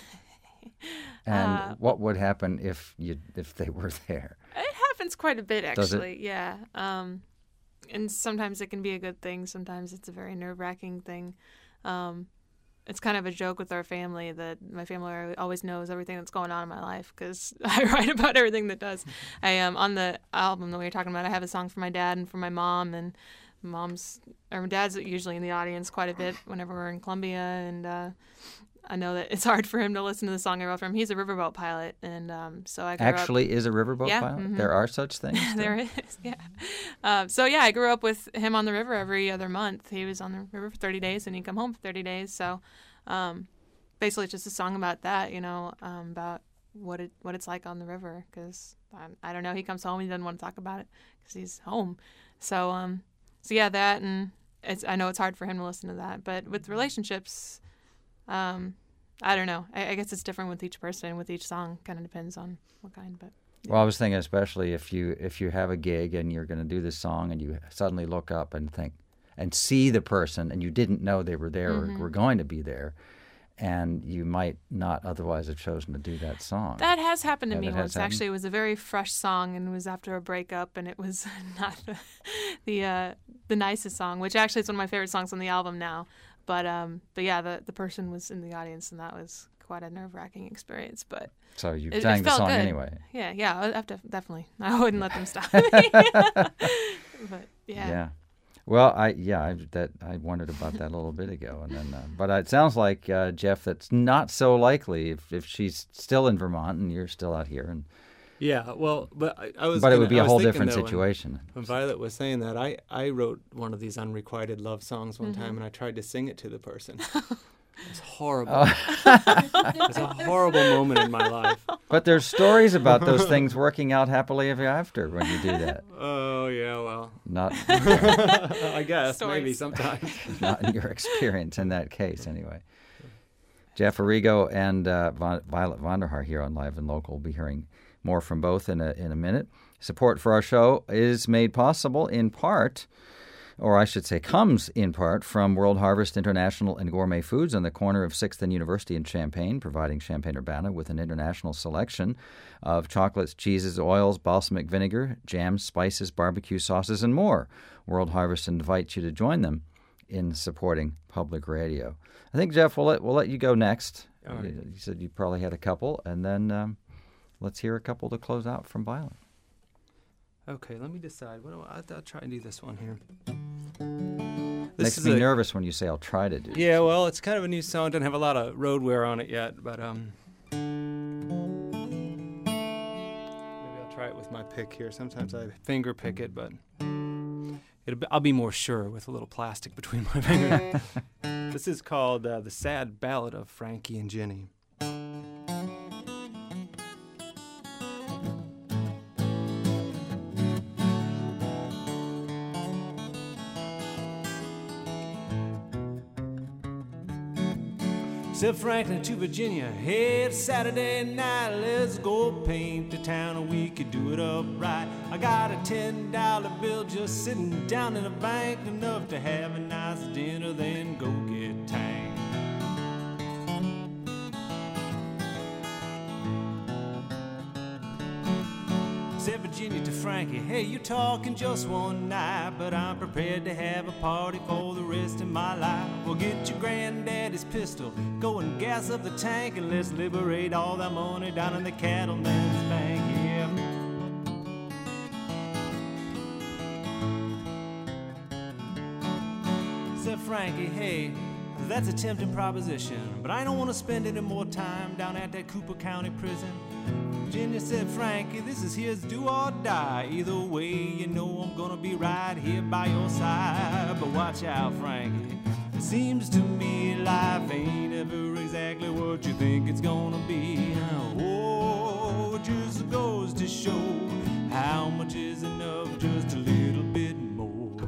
Speaker 1: And
Speaker 3: uh,
Speaker 1: what would happen if you if they were there?
Speaker 3: It happens quite a bit,
Speaker 1: Does it?
Speaker 3: actually. Yeah, um, and sometimes it can be a good thing. Sometimes it's a very nerve-wracking thing. Um, It's kind of a joke with our family that my family always knows everything that's going on in my life because I write about everything that does. I um on the album that we were talking about, I have a song for my dad and for my mom, and mom's or my dad's usually in the audience quite a bit whenever we're in Columbia, and uh, I know that it's hard for him to listen to the song I wrote for him. He's a riverboat pilot, and um, so I grew
Speaker 1: Actually
Speaker 3: up,
Speaker 1: is a riverboat
Speaker 3: yeah,
Speaker 1: pilot?
Speaker 3: Mm-hmm.
Speaker 1: There are such things?
Speaker 3: There is, yeah. Uh, so, yeah, I grew up with him on the river every other month. He was on the river for thirty days, and he'd come home for thirty days. So um, basically it's just a song about that, you know, um, about what it what it's like on the river because, I, I don't know, he comes home, he doesn't want to talk about it because he's home. So, um, so yeah, that, and it's I know it's hard for him to listen to that. But with relationships, um, I don't know. I, I guess it's different with each person, with each song. Kind of depends on what kind. But yeah.
Speaker 1: Well, I was thinking, especially if you if you have a gig and you're going to do this song, and you suddenly look up and think and see the person, and you didn't know they were there mm-hmm. or were going to be there, and you might not otherwise have chosen to do that song.
Speaker 3: That has happened to
Speaker 1: yeah,
Speaker 3: me once.
Speaker 1: Happened?
Speaker 3: Actually, it was a very fresh song, and it was after a breakup, and it was not the the, uh, the nicest song, which actually is one of my favorite songs on the album now. But um, but yeah, the the person was in the audience, and that was quite a nerve-wracking experience, but
Speaker 1: So you
Speaker 3: it,
Speaker 1: sang
Speaker 3: it
Speaker 1: the
Speaker 3: felt
Speaker 1: song
Speaker 3: good.
Speaker 1: anyway.
Speaker 3: Yeah, yeah, I have to definitely. I wouldn't let them stop me. But yeah.
Speaker 1: Yeah. Well, I yeah I, that I wondered about that a little bit ago, and then uh, but it sounds like uh, Jeff, that's not so likely if, if she's still in Vermont and you're still out here, and
Speaker 4: Yeah, well, but I, I was.
Speaker 1: but it
Speaker 4: gonna-
Speaker 1: would be
Speaker 4: I
Speaker 1: a
Speaker 4: was
Speaker 1: whole
Speaker 4: thinking,
Speaker 1: different
Speaker 4: though, when-
Speaker 1: situation.
Speaker 4: When Violet was saying that, I, I wrote one of these unrequited love songs one
Speaker 3: Mm-hmm.
Speaker 4: time, and I tried to sing it to the person. It's horrible.
Speaker 1: Oh.
Speaker 4: It's a horrible moment in my life.
Speaker 1: But there's stories about those things working out happily ever after when you do that.
Speaker 4: Oh yeah, well,
Speaker 1: Not
Speaker 4: I guess
Speaker 3: Stories.
Speaker 4: maybe sometimes.
Speaker 1: not in your experience in that case, anyway. Jeff Arrigo and uh, Von, Violet Vonderhaar here on Live and Local. We'll be hearing more from both in a in a minute. Support for our show is made possible in part, or I should say comes in part, from World Harvest International and Gourmet Foods on the corner of sixth and University in Champaign, providing Champaign-Urbana with an international selection of chocolates, cheeses, oils, balsamic vinegar, jams, spices, barbecue sauces, and more. World Harvest invites you to join them in supporting public radio. I think, Jeff, we'll let, we'll let you go next.
Speaker 4: All right.
Speaker 1: You, you said you probably had a couple, and then um, let's hear a couple to close out from Violet.
Speaker 4: Okay, let me decide. What do I, I'll try and do this one here.
Speaker 1: Makes
Speaker 4: is
Speaker 1: me
Speaker 4: a-
Speaker 1: nervous when you say I'll try to do this.
Speaker 4: Yeah, well, it's kind of a new song. Doesn't have a lot of road wear on it yet, but um, maybe I'll try it with my pick here. Sometimes I finger pick it, but it'll be, I'll be more sure with a little plastic between my fingers. This is called uh, "The Sad Ballad of Frankie and Jenny." Said Franklin to Virginia, hey, it's Saturday night, let's go paint the town and we could do it up right. I got a ten dollar bill just sitting down in the bank, enough to have a nice dinner, then go get tanked. Said Virginia to Frankie, hey, you talking just one night, but I'm prepared to have a party for the rest of my life. Well, get your granddaddy's pistol, go and gas up the tank, and let's liberate all that money down in the cattleman's bank, yeah. Said Frankie, hey, that's a tempting proposition, but I don't want to spend any more time down at that Cooper County prison. Virginia said, Frankie, this is here's do or die. Either way, you know I'm gonna be right here by your side. But watch out, Frankie. It seems to me life ain't ever exactly what you think it's gonna be. Oh, it just goes to show how much is enough, just a little bit more.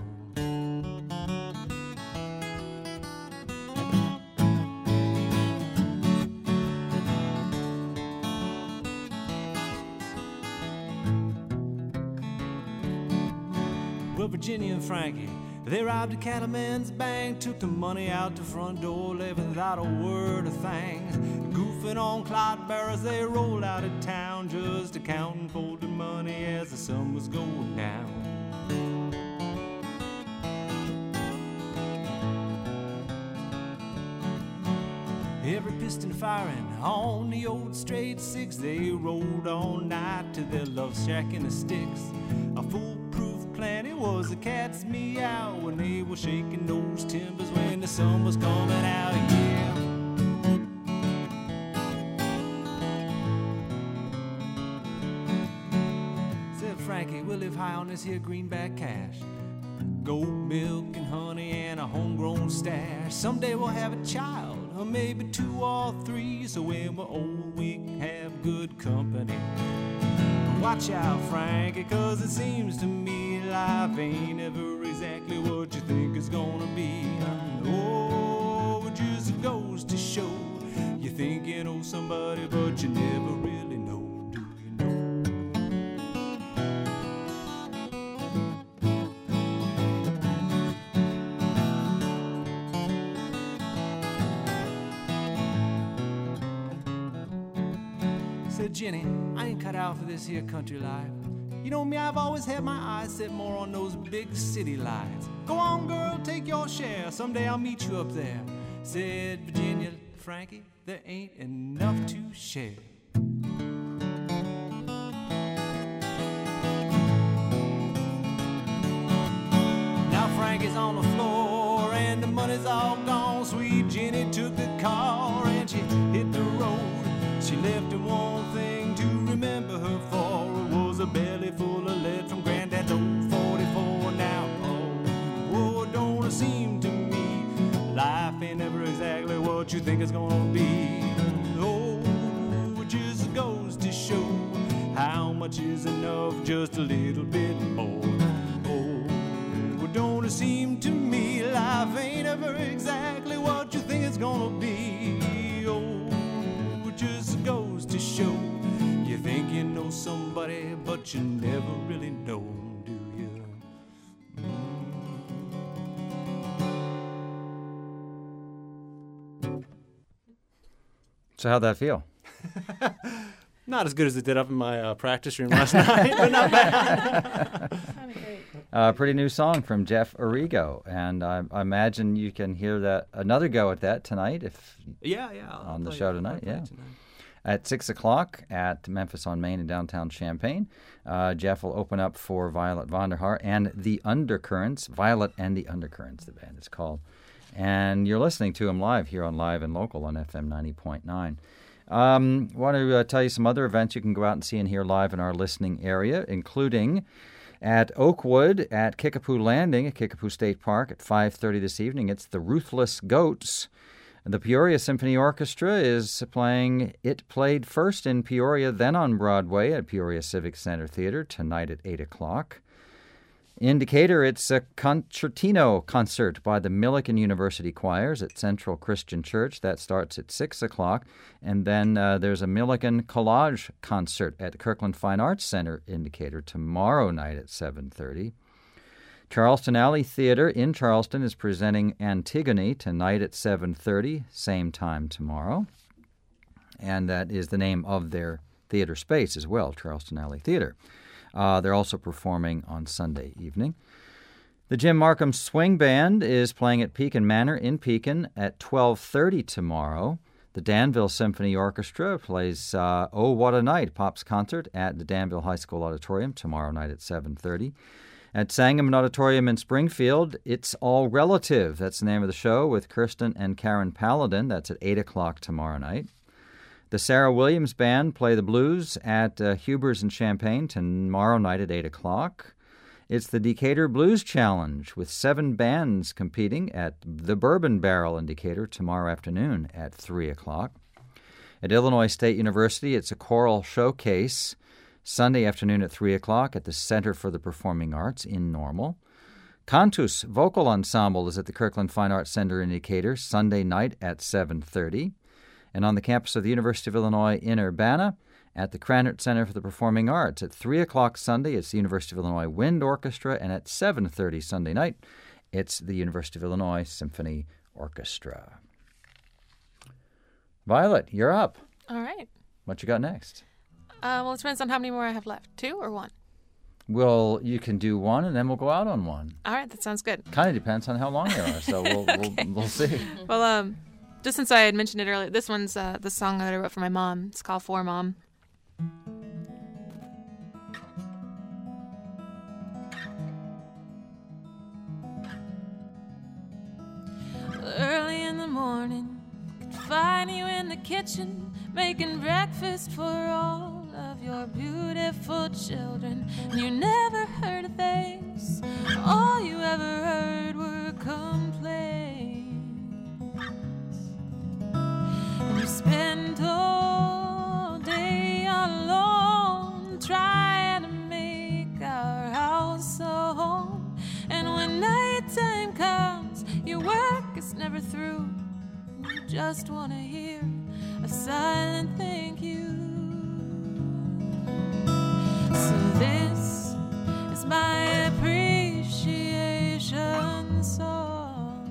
Speaker 4: Well, Virginia and Frankie, they robbed a cattleman's bank, took the money out the front door, left without a word of thanks. Goofing on clodbearers, they rolled out of town, just accounting for the money as the sun was going down. Every piston firing on the old straight six, they rolled all night to their love shack in the sticks. A foolproof plan, it was a cat's meow when they were shaking those timbers when the sun was coming out, yeah. Said Frankie, we'll live high on this here greenback cash. Gold milk and honey and a homegrown stash. Someday we'll have a child, or maybe two or three, so when we're old we can have good company. Watch out, Frankie, cause it seems to me life ain't ever exactly what you think it's gonna be. Oh, it just goes to show you think you know somebody, but you never really know, do you know? Said Jenny, I ain't cut out for this here country life. You know me, I've always had my eyes set more on those big city lights. Go on, girl, take your share. Someday I'll meet you up there. Said Virginia,
Speaker 7: Frankie, there ain't enough to share. Now Frankie's on the floor and the money's all gone. Sweet Jenny took the car and she hit the road. She left her one thing to remember her for. It was a belly full of lead from Granddad's old forty-four. Now, oh, oh, don't it seem to me life ain't never exactly what you think it's gonna be. Oh, it just goes to show how much is enough, just a little bit more. Oh, don't it seem to me life ain't ever exactly what you think it's gonna be. Oh, it just goes to show you think you know somebody, but you never really know, do you?
Speaker 1: So how'd that feel?
Speaker 4: Not as good as it did up in my uh, practice room last night, but not bad.
Speaker 1: A uh, pretty new song from Jeff Arrigo, and I, I imagine you can hear that another go at that tonight if
Speaker 4: Yeah, yeah. I'll
Speaker 1: on the
Speaker 4: play-
Speaker 1: show
Speaker 4: I'll
Speaker 1: tonight.
Speaker 4: play
Speaker 1: Yeah,
Speaker 4: it tonight.
Speaker 1: at six o'clock at Memphis on Main in downtown Champaign. Uh, Jeff will open up for Violet Vonderhaar and the Undercurrents. Violet and the Undercurrents, the band is called, and you're listening to him live here on Live and Local on F M ninety point nine. Um, want to uh, tell you some other events you can go out and see and hear live in our listening area, including at Oakwood at Kickapoo Landing at Kickapoo State Park at five thirty this evening. It's the Ruthless Goats. The Peoria Symphony Orchestra is playing It Played First in Peoria, then on Broadway at Peoria Civic Center Theater tonight at eight o'clock. In Decatur, it's a concertino concert by the Millikan University Choirs at Central Christian Church. That starts at six o'clock. And then uh, there's a Millikan collage concert at Kirkland Fine Arts Center in Decatur tomorrow night at seven thirty. Charleston Alley Theater in Charleston is presenting Antigone tonight at seven thirty, same time tomorrow. And that is the name of their theater space as well, Charleston Alley Theater. Uh, they're also performing on Sunday evening. The Jim Markham Swing Band is playing at Pekin Manor in Pekin at twelve thirty tomorrow. The Danville Symphony Orchestra plays uh, Oh What a Night Pop's concert at the Danville High School Auditorium tomorrow night at seven thirty. At Sangamon Auditorium in Springfield, It's All Relative. That's the name of the show with Kirsten and Karen Paladin. That's at eight o'clock tomorrow night. The Sarah Williams Band play the blues at uh, Huber's in Champaign tomorrow night at eight o'clock. It's the Decatur Blues Challenge with seven bands competing at the Bourbon Barrel in Decatur tomorrow afternoon at three o'clock. At Illinois State University, it's a choral showcase Sunday afternoon at three o'clock at the Center for the Performing Arts in Normal. Cantus Vocal Ensemble is at the Kirkland Fine Arts Center in Decatur Sunday night at seven thirty. And on the campus of the University of Illinois in Urbana, at the Krannert Center for the Performing Arts. At three o'clock Sunday, it's the University of Illinois Wind Orchestra, and at seven thirty Sunday night, it's the University of Illinois Symphony Orchestra. Violet, you're up.
Speaker 3: All right.
Speaker 1: What you got next?
Speaker 3: Uh, well, it depends on how many more I have left. Two or one?
Speaker 1: Well, you can do one, and then we'll go out on one.
Speaker 3: All right, that sounds good.
Speaker 1: Kind of depends on how long they are, so we'll,
Speaker 3: Okay.
Speaker 1: we'll, we'll see.
Speaker 3: Well, um, just since I had mentioned it earlier, this one's uh, the song that I wrote for my mom. It's called For Mom.
Speaker 6: Early in the morning, could find you in the kitchen, making breakfast for all of your beautiful children. And you never heard of things, all you ever heard were complaints. And you spent all day alone, trying to make our house a home. And when nighttime comes, your work is never through. You just want to hear a silent thank you. So this is my appreciation song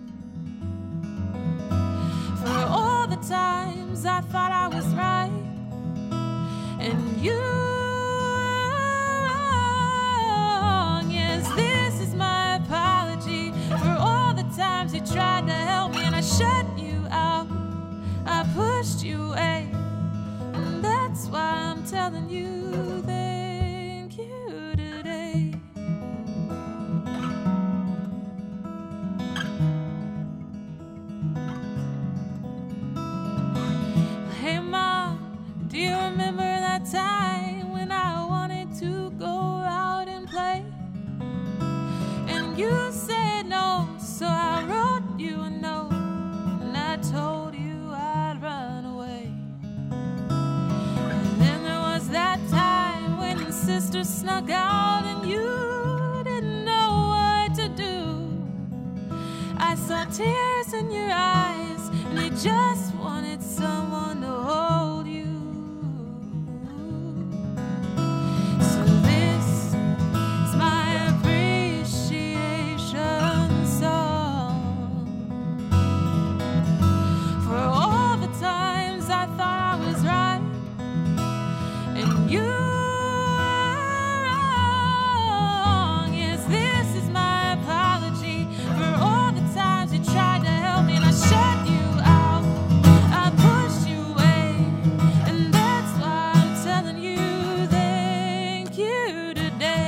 Speaker 6: for all the times I thought I was right and you were wrong. Yes, this is my apology for all the times you tried to help me and I shut you out. pushed you away, and that's why I'm telling you thank you today. Hey Mom, do you remember that time when I wanted to go out and play? And you said no, so I wrote you a note, and I told you I'd run away. And then there was that time when sister snuck out and you didn't know what to do. I saw tears in your eyes, and you just wanted someone to hold you. So this is my appreciation song for all the times I thought I was right and you were wrong. Yes, this is my apology for all the times you tried to help me and I shut you out. I pushed you away, and that's why I'm telling you thank you today.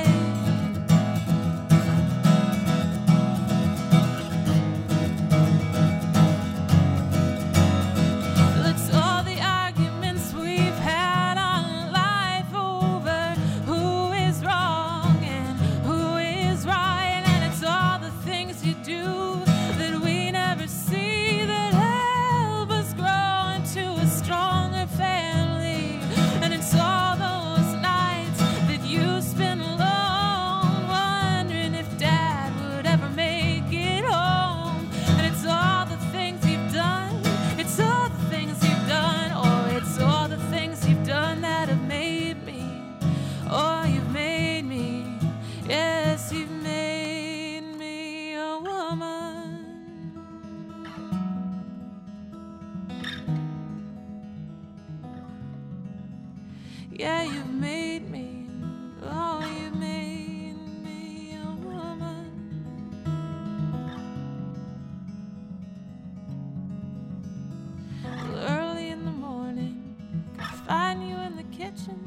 Speaker 6: Let's all the arguments we've had on life over who is wrong and who is right, and it's all the things you do that we never see that help us grow into a stronger family, and it's all those nights that you spend alone wondering if Dad would ever make it home, and it's all the things you've done, it's all the things you've done, oh, it's all the things you've done that have made me, oh, you've made me, yes, you've made me a woman. Yeah, you've made me, oh, you made me a woman. Early in the morning, I find you in the kitchen.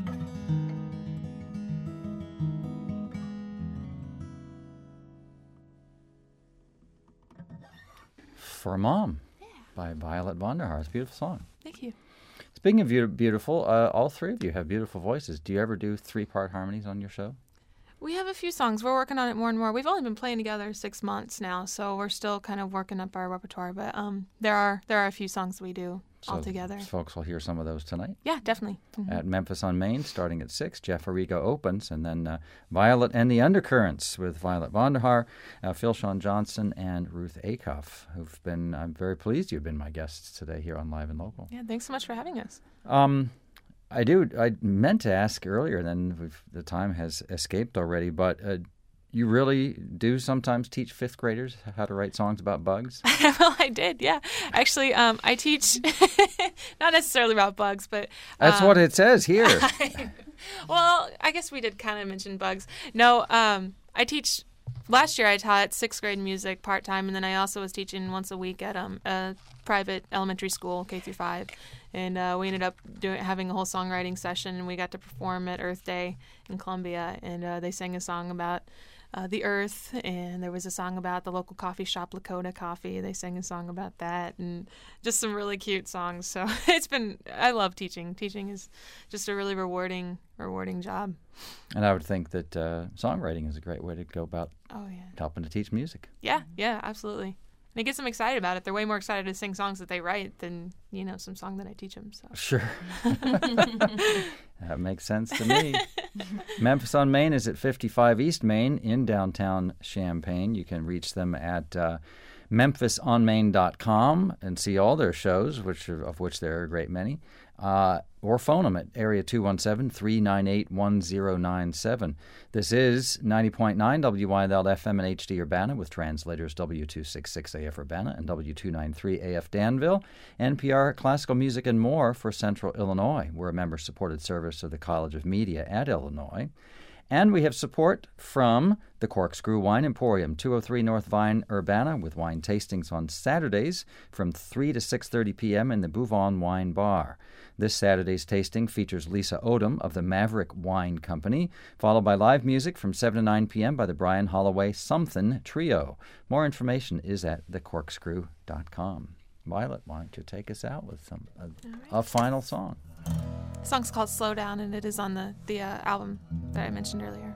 Speaker 1: For a Mom by Violet Vonderhaar. It's a beautiful song.
Speaker 3: Thank you.
Speaker 1: Speaking of beau- beautiful, uh, all three of you have beautiful voices. Do you ever do three-part harmonies on your show?
Speaker 3: We have a few songs. We're working on it more and more. We've only been playing together six months now, so we're still kind of working up our repertoire. But um, there are there are a few songs we do all together.
Speaker 1: Folks will hear some of those tonight.
Speaker 3: Yeah, definitely. Mhm.
Speaker 1: At Memphis on Main, starting at six. Jeff Arrigo opens, and then uh, Violet and the Undercurrents with Violet Vonderhaar, uh, Phil Sean Johnson, and Ruth Acuff, who've been, I'm very pleased you've been my guests today here on Live and Local.
Speaker 3: Yeah, thanks so much for having us.
Speaker 1: Um, I do. I meant to ask earlier, then we've, the time has escaped already, but uh, you really do sometimes teach fifth graders how to write songs about bugs?
Speaker 3: Well, I did, yeah. Actually, um, I teach, not necessarily about bugs, but...
Speaker 1: That's
Speaker 3: um,
Speaker 1: what it says here.
Speaker 3: I, well, I guess we did kind of mention bugs. No, um, I teach... Last year I taught sixth grade music part-time, and then I also was teaching once a week at um, a private elementary school, K through five. And uh, we ended up doing having a whole songwriting session, and we got to perform at Earth Day in Columbia, and uh, they sang a song about uh, the earth, and there was a song about the local coffee shop, Lakota Coffee. They sang a song about that, and just some really cute songs. So it's been, I love teaching. Teaching is just a really rewarding, rewarding job.
Speaker 1: And I would think that uh, songwriting is a great way to go about
Speaker 3: Oh, yeah.
Speaker 1: helping to teach music.
Speaker 3: Yeah, yeah, absolutely. And it gets them excited about it. They're way more excited to sing songs that they write than, you know, some song that I teach them. So.
Speaker 1: Sure. That makes sense to me. Memphis on Main is at fifty-five East Main in downtown Champaign. You can reach them at uh, memphis on main dot com and see all their shows, which are, of which there are a great many. Uh, or phone them at area two one seven, three nine eight, one zero nine seven. This is ninety point nine W Y L F M and H D Urbana with translators W two sixty-six A F Urbana and W two ninety-three A F Danville. N P R Classical Music and More for Central Illinois. We're a member-supported service of the College of Media at Illinois. And we have support from the Corkscrew Wine Emporium, two oh three North Vine, Urbana, with wine tastings on Saturdays from three to six thirty p.m. in the Bouvon Wine Bar. This Saturday's tasting features Lisa Odom of the Maverick Wine Company, followed by live music from seven to nine p.m. by the Brian Holloway Something Trio. More information is at the corkscrew dot com. Violet, why don't you take us out with some a,
Speaker 3: right.
Speaker 1: a final song?
Speaker 3: The song's called Slow Down, and it is on the, the uh, album that I mentioned earlier.